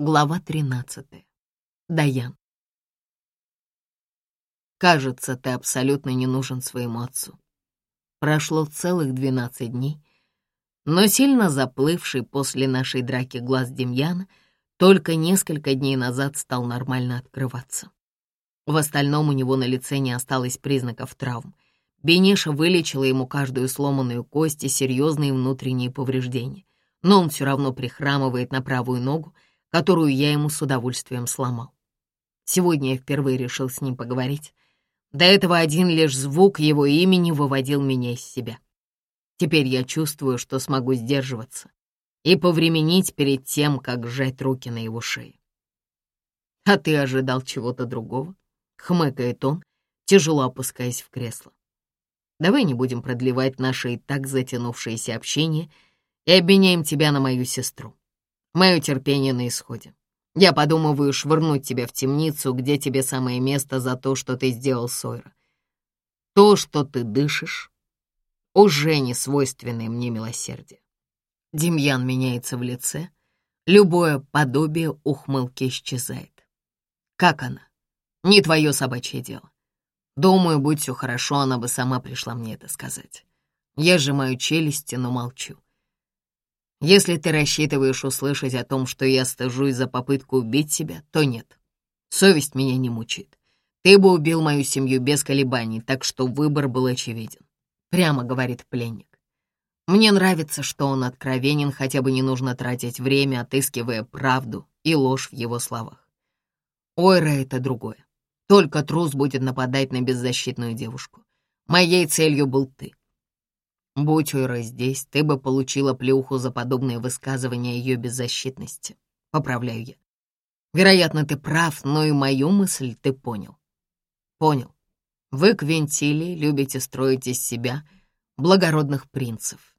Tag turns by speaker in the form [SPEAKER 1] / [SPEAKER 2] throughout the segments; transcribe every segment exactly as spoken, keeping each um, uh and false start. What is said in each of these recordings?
[SPEAKER 1] Глава тринадцатая. Даян. Кажется, ты абсолютно не нужен своему отцу. Прошло целых двенадцать дней, но сильно заплывший после нашей драки глаз Демьяна только несколько дней назад стал нормально открываться. В остальном у него на лице не осталось признаков травм. Бенеша вылечила ему каждую сломанную кость и серьезные внутренние повреждения, но он все равно прихрамывает на правую ногу, которую я ему с удовольствием сломал. Сегодня я впервые решил с ним поговорить. До этого один лишь звук его имени выводил меня из себя. Теперь я чувствую, что смогу сдерживаться и повременить перед тем, как сжать руки на его шее. «А ты ожидал чего-то другого?» — хмыкает он, тяжело опускаясь в кресло. «Давай не будем продлевать наше и так затянувшееся общение и обменяем тебя на мою сестру. Мое терпение на исходе. Я подумываю швырнуть тебя в темницу, где тебе самое место за то, что ты сделал, Сойра. То, что ты дышишь, уже не свойственное мне милосердие». Демьян меняется в лице. Любое подобие ухмылки исчезает. «Как она? Не твое собачье дело. Думаю, будь все хорошо, она бы сама пришла мне это сказать. Я сжимаю челюсти, но молчу. Если ты рассчитываешь услышать о том, что я стыжусь за попытку убить тебя, то нет. Совесть меня не мучает. Ты бы убил мою семью без колебаний, так что выбор был очевиден. Прямо говорит пленник. Мне нравится, что он откровенен, хотя бы не нужно тратить время, отыскивая правду и ложь в его словах. Ойра — это другое. Только трус будет нападать на беззащитную девушку. Моей целью был ты. Будь Ойра здесь, ты бы получила плюху за подобные высказывания о ее беззащитности. Поправляю я. Вероятно, ты прав, но и мою мысль ты понял. Понял. Вы, Квинтилии, любите строить из себя благородных принцев.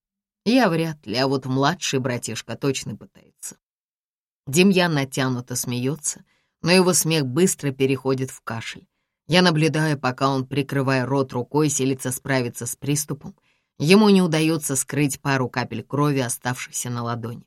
[SPEAKER 1] Я вряд ли, а вот младший братишка точно пытается. Демьян натянуто смеется, но его смех быстро переходит в кашель. Я наблюдаю, пока он, прикрывая рот рукой, силится справиться с приступом. Ему не удается скрыть пару капель крови, оставшихся на ладони.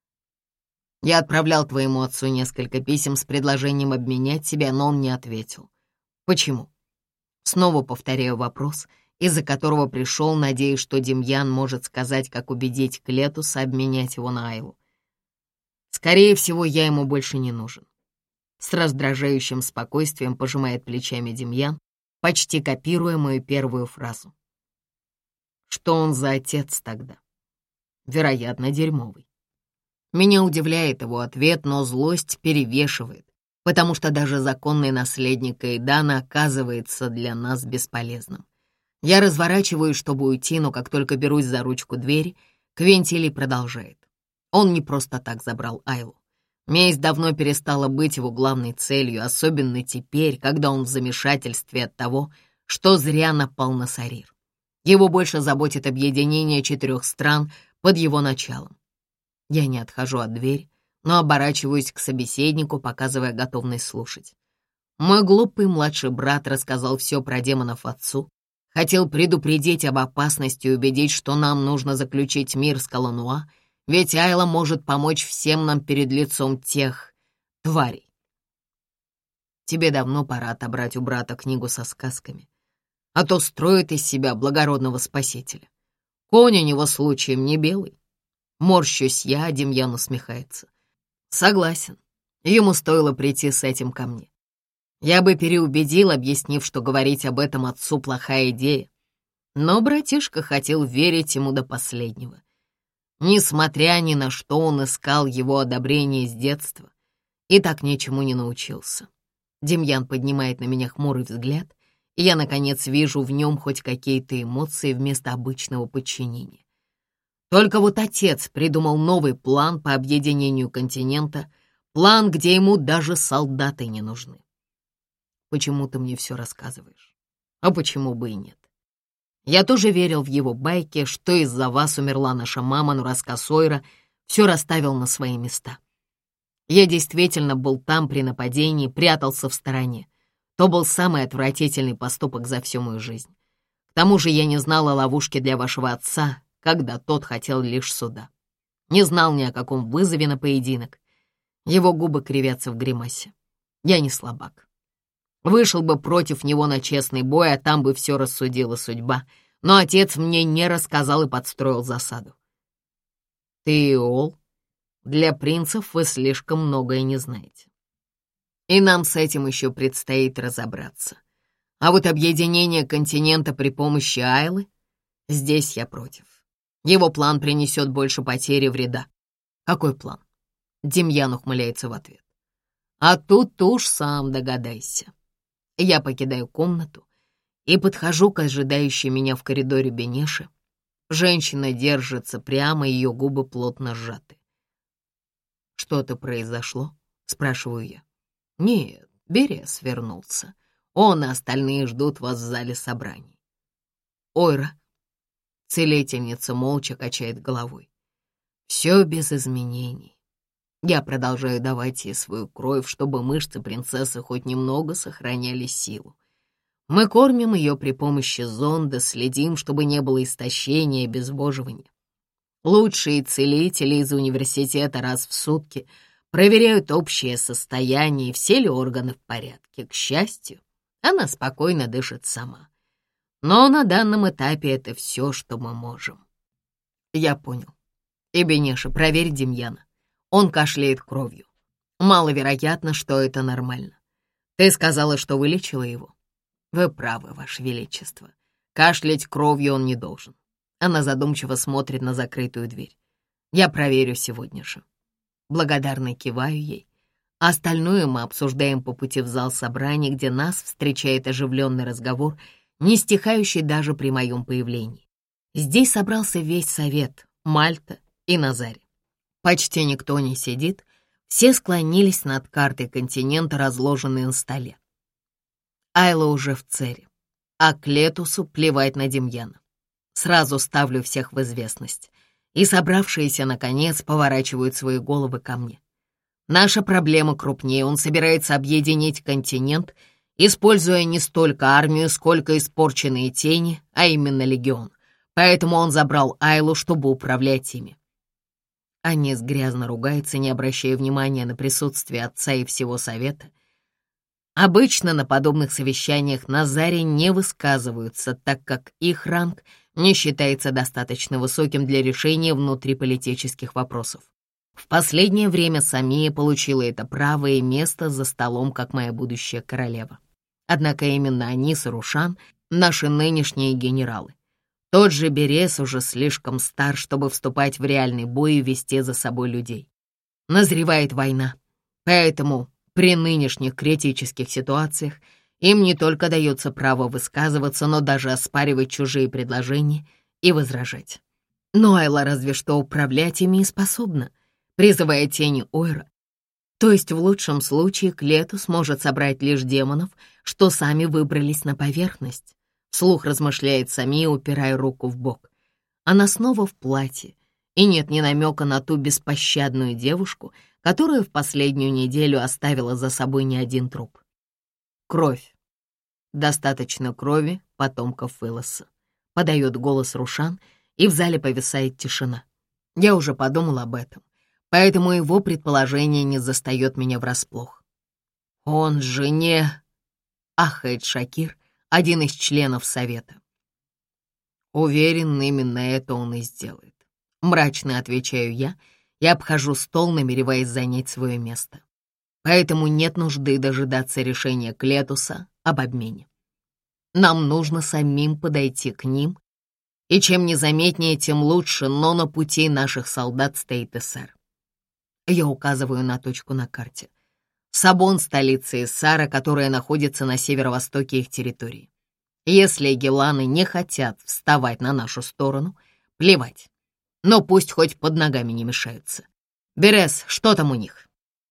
[SPEAKER 1] Я отправлял твоему отцу несколько писем с предложением обменять тебя, но он не ответил. Почему? Снова повторяю вопрос, из-за которого пришел, надеясь, что Демьян может сказать, как убедить Клетуса обменять его на Айлу. Скорее всего, я ему больше не нужен. С раздражающим спокойствием пожимает плечами Демьян, почти копируя мою первую фразу. Что он за отец тогда? Вероятно, дерьмовый. Меня удивляет его ответ, но злость перевешивает, потому что даже законный наследник Эйдана оказывается для нас бесполезным. Я разворачиваюсь, чтобы уйти, но как только берусь за ручку двери, Квинтилий продолжает. Он не просто так забрал Айлу. Месть давно перестала быть его главной целью, особенно теперь, когда он в замешательстве от того, что зря напал на Сарир. Его больше заботит объединение четырех стран под его началом. Я не отхожу от двери, но оборачиваюсь к собеседнику, показывая готовность слушать. Мой глупый младший брат рассказал все про демонов отцу, хотел предупредить об опасности и убедить, что нам нужно заключить мир с Колонуа, ведь Айла может помочь всем нам перед лицом тех тварей. Тебе давно пора отобрать у брата книгу со сказками, а то строит из себя благородного спасителя. Конь у него случаем не белый. Морщусь я, а Демьян усмехается. Согласен, ему стоило прийти с этим ко мне. Я бы переубедил, объяснив, что говорить об этом отцу плохая идея, но братишка хотел верить ему до последнего. Несмотря ни на что, он искал его одобрение с детства и так ничему не научился. Демьян поднимает на меня хмурый взгляд, и я, наконец, вижу в нем хоть какие-то эмоции вместо обычного подчинения. Только вот отец придумал новый план по объединению континента, план, где ему даже солдаты не нужны. Почему ты мне все рассказываешь? А почему бы и нет? Я тоже верил в его байки, что из-за вас умерла наша мама, но рассказ Сойра все расставил на свои места. Я действительно был там при нападении, прятался в стороне. То был самый отвратительный поступок за всю мою жизнь. К тому же я не знал о ловушке для вашего отца, когда тот хотел лишь суда. Не знал ни о каком вызове на поединок. Его губы кривятся в гримасе. Я не слабак. Вышел бы против него на честный бой, а там бы все рассудила судьба. Но отец мне не рассказал и подстроил засаду. Ты и Ол, для принцев вы слишком многое не знаете. И нам с этим еще предстоит разобраться. А вот объединение континента при помощи Айлы, здесь я против. Его план принесет больше потери и вреда. Какой план? Демьян ухмыляется в ответ. А тут ты уж сам догадайся. Я покидаю комнату и подхожу к ожидающей меня в коридоре Бенеше. Женщина держится прямо, ее губы плотно сжаты. «Что-то произошло?» — спрашиваю я. «Нет, Берес вернулся. Он и остальные ждут вас в зале собраний». «Ойра». Целительница молча качает головой. «Все без изменений. Я продолжаю давать ей свою кровь, чтобы мышцы принцессы хоть немного сохраняли силу. Мы кормим ее при помощи зонда, следим, чтобы не было истощения и обезвоживания. Лучшие целители из университета раз в сутки проверяют общее состояние и все ли органы в порядке. К счастью, она спокойно дышит сама. Но на данном этапе это все, что мы можем». «Я понял. И, Бенеша, проверь Демьяна. Он кашляет кровью. Маловероятно, что это нормально. Ты сказала, что вылечила его?» «Вы правы, Ваше Величество. Кашлять кровью он не должен». Она задумчиво смотрит на закрытую дверь. «Я проверю сегодня же». Благодарно киваю ей. Остальное мы обсуждаем по пути в зал собраний, где нас встречает оживленный разговор, не стихающий даже при моем появлении. Здесь собрался весь совет, Мальта и Назарь. Почти никто не сидит, все склонились над картой континента, разложенной на столе. Айла уже в Цере, а Клетусу плевать на Демьяна. Сразу ставлю всех в известность, и собравшиеся, наконец, поворачивают свои головы ко мне. Наша проблема крупнее, он собирается объединить континент, используя не столько армию, сколько испорченные тени, а именно легион. Поэтому он забрал Айлу, чтобы управлять ими. Анис грязно ругается, не обращая внимания на присутствие отца и всего совета. Обычно на подобных совещаниях Назари не высказываются, так как их ранг не считается достаточно высоким для решения внутриполитических вопросов. В последнее время Самия получила это право и место за столом, как моя будущая королева. Однако именно Анис и Рушан — наши нынешние генералы. Тот же Берес уже слишком стар, чтобы вступать в реальный бой и вести за собой людей. Назревает война, поэтому при нынешних критических ситуациях им не только дается право высказываться, но даже оспаривать чужие предложения и возражать. Но Айла разве что управлять ими и способна, призывая тени Ойра. То есть в лучшем случае Клетус сможет собрать лишь демонов, что сами выбрались на поверхность. Вслух размышляет Самия, упирая руку в бок. Она снова в платье, и нет ни намека на ту беспощадную девушку, которая в последнюю неделю оставила за собой не один труп. Кровь. Достаточно крови потомков Филоса. Подает голос Рушан, и в зале повисает тишина. Я уже подумал об этом, поэтому его предположение не застает меня врасплох. Он же не... Ахает Шакир, один из членов совета. Уверен, именно это он и сделает. Мрачно отвечаю я и обхожу стол, намереваясь занять свое место. Поэтому нет нужды дожидаться решения Клетуса об обмене. Нам нужно самим подойти к ним, и чем незаметнее, тем лучше, но на пути наших солдат стоит Эссар. Я указываю на точку на карте. Сабон — столица Эссара, которая находится на северо-востоке их территории. Если геланы не хотят вставать на нашу сторону, плевать. Но пусть хоть под ногами не мешаются. Берес, что там у них?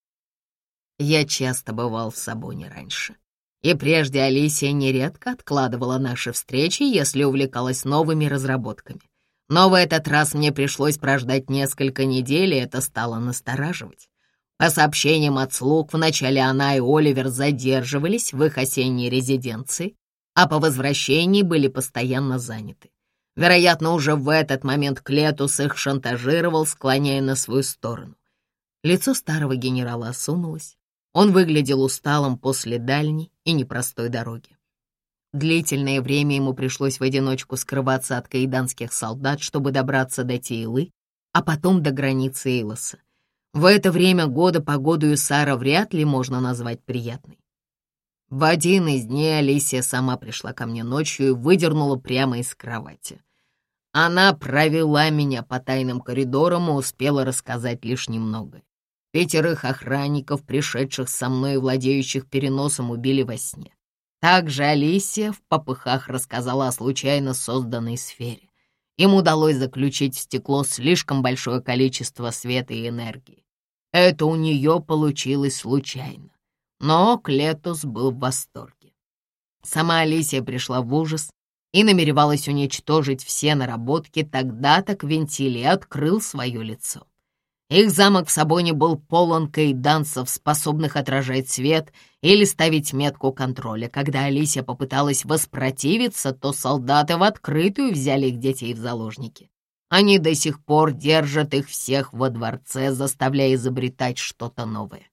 [SPEAKER 1] Я часто бывал в Сабоне раньше. И прежде Алисия нередко откладывала наши встречи, если увлекалась новыми разработками. Но в этот раз мне пришлось прождать несколько недель, и это стало настораживать. По сообщениям от слуг, вначале она и Оливер задерживались в их осенней резиденции, а по возвращении были постоянно заняты. Вероятно, уже в этот момент Клетус их шантажировал, склоняя на свою сторону. Лицо старого генерала осунулось. Он выглядел усталым после дальней и непростой дороги. Длительное время ему пришлось в одиночку скрываться от каиданских солдат, чтобы добраться до Тейлы, а потом до границы Эйлоса. В это время года погоду Юсара вряд ли можно назвать приятной. В один из дней Алисия сама пришла ко мне ночью и выдернула прямо из кровати. Она провела меня по тайным коридорам и успела рассказать лишь немного. Пятерых охранников, пришедших со мной и владеющих переносом, убили во сне. Также Алисия в попыхах рассказала о случайно созданной сфере. Им удалось заключить в стекло слишком большое количество света и энергии. Это у нее получилось случайно. Но Клетус был в восторге. Сама Алисия пришла в ужас и намеревалась уничтожить все наработки. Тогда-то Квинтилий открыл свое лицо. Их замок в Сабоне был полон каиданцев, способных отражать свет или ставить метку контроля. Когда Алисия попыталась воспротивиться, то солдаты в открытую взяли их детей в заложники. Они до сих пор держат их всех во дворце, заставляя изобретать что-то новое.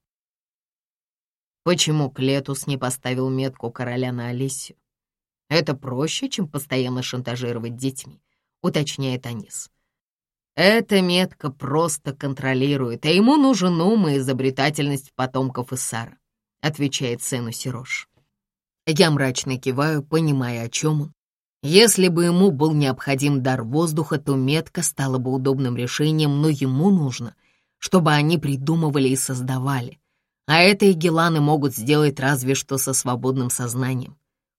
[SPEAKER 1] Почему Клетус не поставил метку короля на Алисию? Это проще, чем постоянно шантажировать детьми, уточняет Анис. Эта метка просто контролирует, а ему нужен ум и изобретательность потомков Иссара, отвечает сыну Сирош. Я мрачно киваю, понимая, о чем он. Если бы ему был необходим дар воздуха, то метка стала бы удобным решением, но ему нужно, чтобы они придумывали и создавали. А это Игеланы могут сделать разве что со свободным сознанием.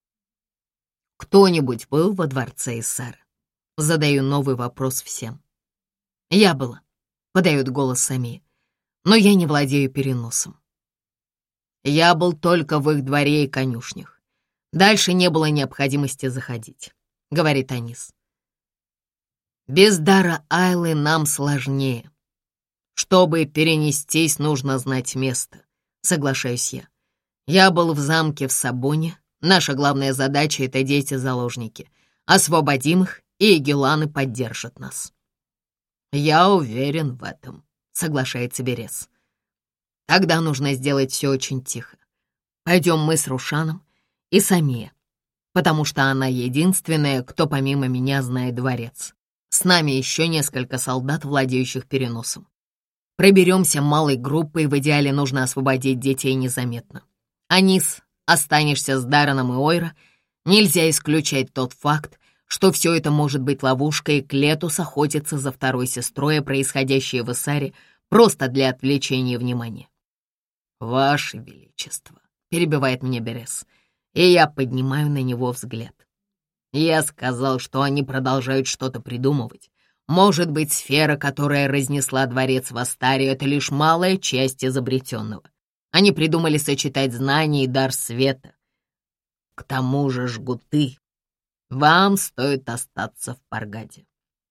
[SPEAKER 1] Кто-нибудь был во дворце Иссара? Задаю новый вопрос всем. «Я была», — подает голос Самия, — «но я не владею переносом». Я был только в их дворе и конюшнях. Дальше не было необходимости заходить, — говорит Анис. Без дара Айлы нам сложнее. Чтобы перенестись, нужно знать место, соглашаюсь я. Я был в замке в Сабоне. Наша главная задача — это дети-заложники. Освободим их, и Игеланы поддержат нас. «Я уверен в этом», — соглашается Берес. «Тогда нужно сделать все очень тихо. Пойдем мы с Рушаном и Самия, потому что она единственная, кто помимо меня знает дворец. С нами еще несколько солдат, владеющих переносом. Проберемся малой группой, в идеале нужно освободить детей незаметно. Анис, останешься с Дарреном и Ойра. Нельзя исключать тот факт, что все это может быть ловушкой, и Клетус охотится за второй сестрой, а происходящее в Иссаре просто для отвлечения внимания. «Ваше Величество», — перебивает меня Берес, и я поднимаю на него взгляд. Я сказал, что они продолжают что-то придумывать. Может быть, сфера, которая разнесла дворец в Астарию, это лишь малая часть изобретенного. Они придумали сочетать знания и дар света. К тому же жгуты. Вам стоит остаться в Паргаде.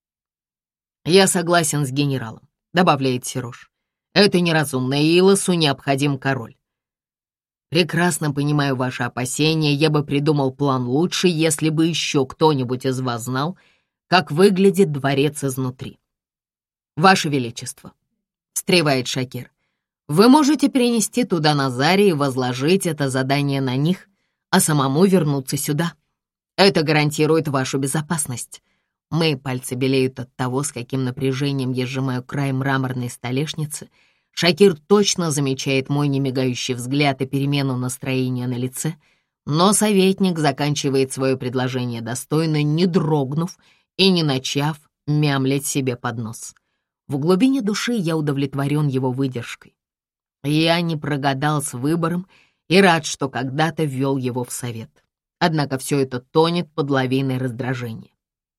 [SPEAKER 1] Я согласен с генералом, добавляет Сирош. Это неразумно, и Илосу необходим король. Прекрасно понимаю ваши опасения, я бы придумал план лучше, если бы еще кто-нибудь из вас знал, как выглядит дворец изнутри. Ваше Величество, встревает Шакир, вы можете перенести туда Назари и возложить это задание на них, а самому вернуться сюда. Это гарантирует вашу безопасность. Мои пальцы белеют от того, с каким напряжением я сжимаю край мраморной столешницы. Шакир точно замечает мой немигающий взгляд и перемену настроения на лице, но советник заканчивает свое предложение достойно, не дрогнув и не начав мямлить себе под нос. В глубине души я удовлетворен его выдержкой. Я не прогадал с выбором и рад, что когда-то ввел его в совет. Однако все это тонет под лавиной раздражения.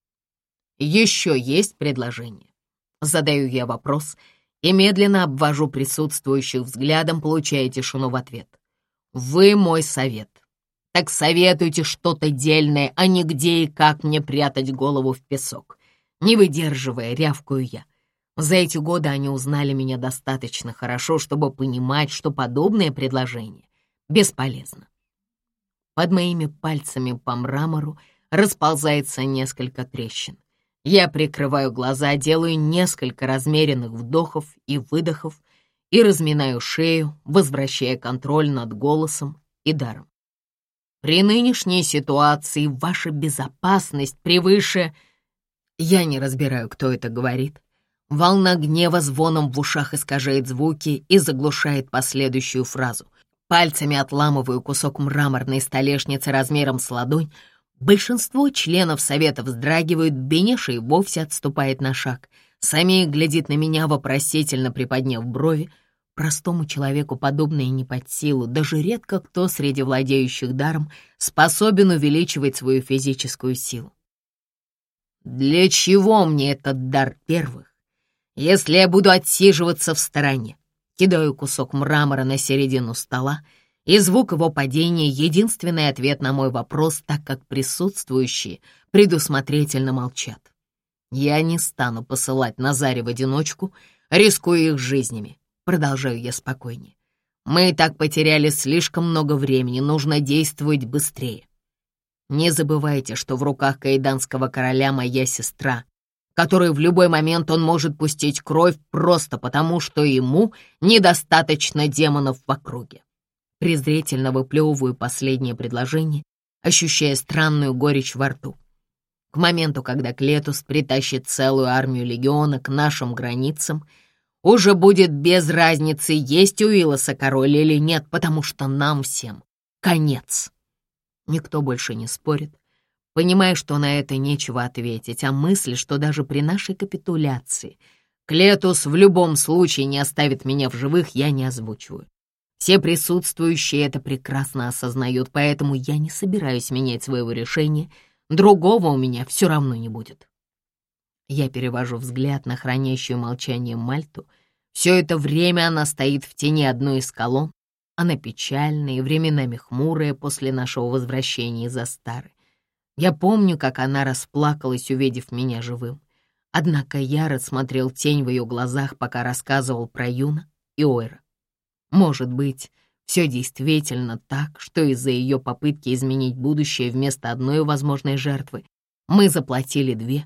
[SPEAKER 1] Еще есть предложение. Задаю я вопрос и медленно обвожу присутствующих взглядом, получая тишину в ответ. Вы мой совет. Так советуйте что-то дельное, а не где и как мне прятать голову в песок. Не выдерживая, рявкаю я. За эти годы они узнали меня достаточно хорошо, чтобы понимать, что подобное предложение бесполезно. Под моими пальцами по мрамору расползается несколько трещин. Я прикрываю глаза, делаю несколько размеренных вдохов и выдохов и разминаю шею, возвращая контроль над голосом и даром. При нынешней ситуации ваша безопасность превыше... Я не разбираю, кто это говорит. Волна гнева звоном в ушах искажает звуки и заглушает последующую фразу. Пальцами отламываю кусок мраморной столешницы размером с ладонь. Большинство членов совета вздрагивают, Бенеша и вовсе отступает на шаг. Самия глядит на меня, вопросительно приподняв брови. Простому человеку подобное не под силу. Даже редко кто среди владеющих даром способен увеличивать свою физическую силу. Для чего мне этот дар первых, если я буду отсиживаться в стороне? Кидаю кусок мрамора на середину стола, и звук его падения — единственный ответ на мой вопрос, так как присутствующие предусмотрительно молчат. Я не стану посылать Назаре в одиночку, рискуя их жизнями. Продолжаю я спокойнее. Мы и так потеряли слишком много времени, нужно действовать быстрее. Не забывайте, что в руках каиданского короля моя сестра, которой в любой момент он может пустить кровь просто потому, что ему недостаточно демонов в округе. Презрительно выплевываю последнее предложение, ощущая странную горечь во рту. К моменту, когда Клетус притащит целую армию легиона к нашим границам, уже будет без разницы, есть у Уилоса король или нет, потому что нам всем конец. Никто больше не спорит, понимая, что на это нечего ответить, а мысль, что даже при нашей капитуляции Клетус в любом случае не оставит меня в живых, я не озвучиваю. Все присутствующие это прекрасно осознают, поэтому я не собираюсь менять своего решения, другого у меня все равно не будет. Я перевожу взгляд на хранящую молчание Мальту. Все это время она стоит в тени одной из колонн. Она печальная и временами хмурая после нашего возвращения из Астары. Я помню, как она расплакалась, увидев меня живым. Однако я рассмотрел тень в ее глазах, пока рассказывал про Юна и Ойра. Может быть, все действительно так, что из-за ее попытки изменить будущее вместо одной возможной жертвы мы заплатили две.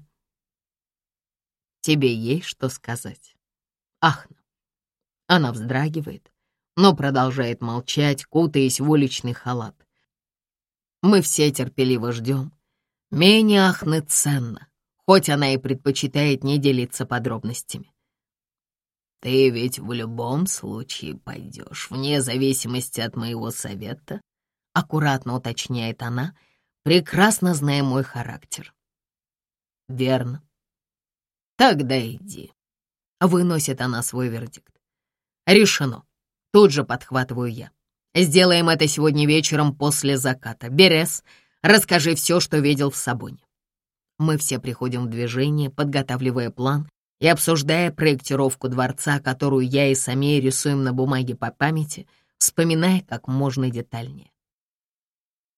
[SPEAKER 1] Тебе есть что сказать? Ахна. Она вздрагивает, но продолжает молчать, кутаясь в уличный халат. Мы все терпеливо ждем. Менее Ахны ценно, хоть она и предпочитает не делиться подробностями. Ты ведь в любом случае пойдешь, вне зависимости от моего совета, аккуратно уточняет она, прекрасно зная мой характер. Верно. Тогда иди. Выносит она свой вердикт. Решено. Тут же подхватываю я. Сделаем это сегодня вечером после заката. Берес, расскажи все, что видел в Сабоне. Мы все приходим в движение, подготавливая план и обсуждая проектировку дворца, которую я и Самия рисуем на бумаге по памяти, вспоминая как можно детальнее.